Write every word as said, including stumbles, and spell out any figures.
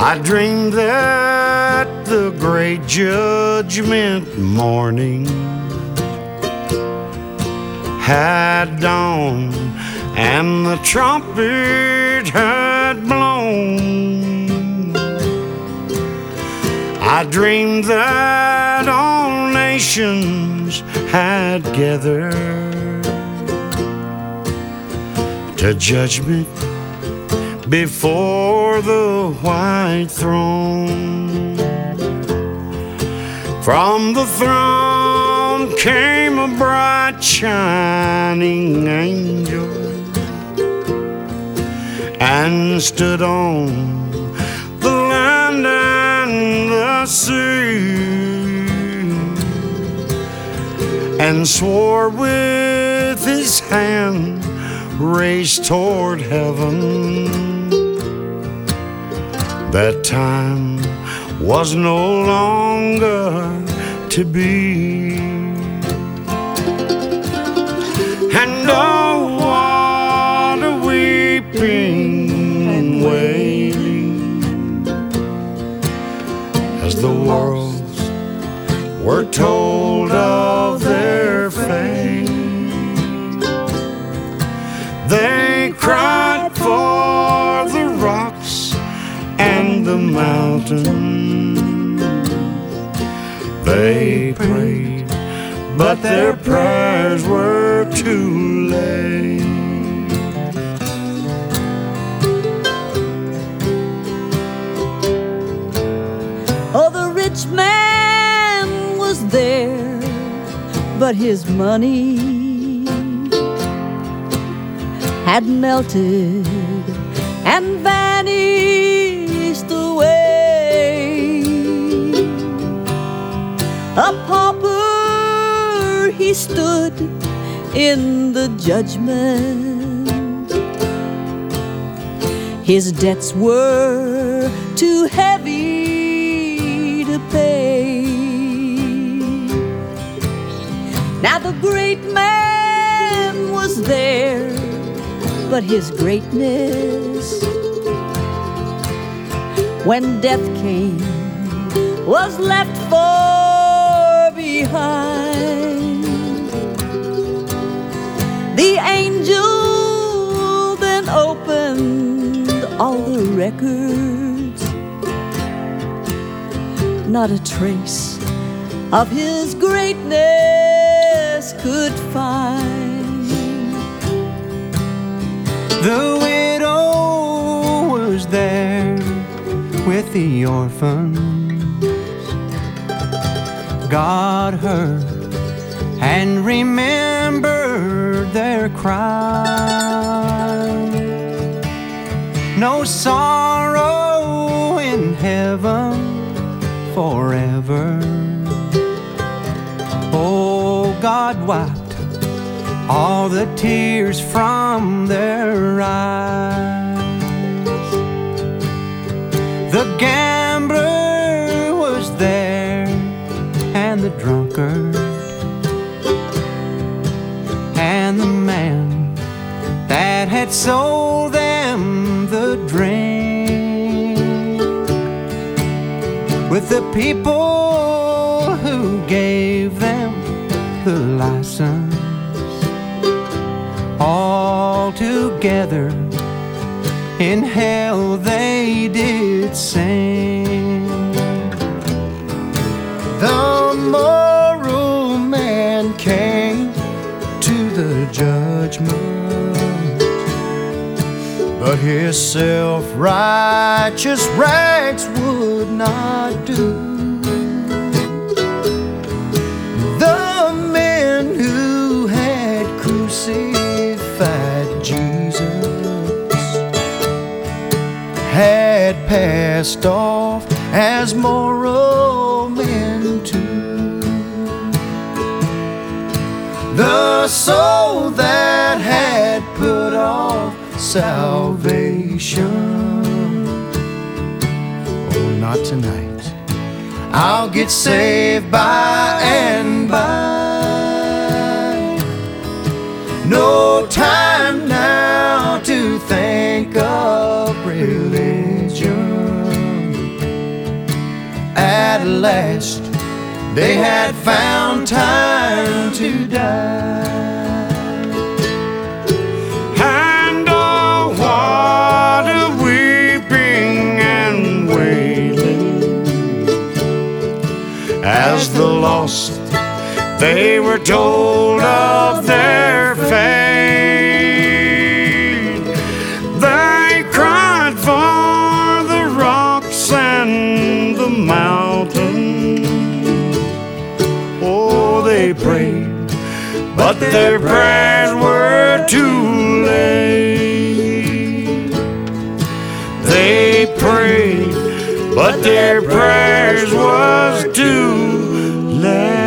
I dreamed that the great judgment morning had dawned and the trumpet had blown. I dreamed that all nations had gathered to judgment before the white throne. From the throne came a bright shining angel and stood on the land and the sea, and swore with his hand raised toward heaven that time was no longer to be. And oh, what a weeping and wailing as the worlds were told of their fate. They cried for the rocks and the mountains. They prayed, but their prayers were too late. Oh, the rich man was there, but his money had melted and vanished away. A pauper he stood in the judgment. His debts were too heavy to pay. Now the great man was there, but his greatness, when death came, was left far behind. The angel then opened all the records. Not a trace of his greatness could find. The widow was there with the orphans. God heard and remembered their cry. No sorrow in heaven forever. Oh, God wiped all the tears from their eyes. The gambler was there and the drunkard and the man that had sold them the drink, with the people who gave them the license. All together in hell they did sing. The moral man came to the judgment, but his self-righteous rags would not do. The men who had crucified Jesus had passed off as moral men too. The soul that had put off salvation, oh, not tonight. I'll get saved by and by. No time now to think of religion. they had found time to die. And oh, what a weeping and wailing as the lost, they were told of their fate. They cried for the rocks and the mountains. Oh, they prayed, but their prayers were too late. They prayed, but their prayers was too late.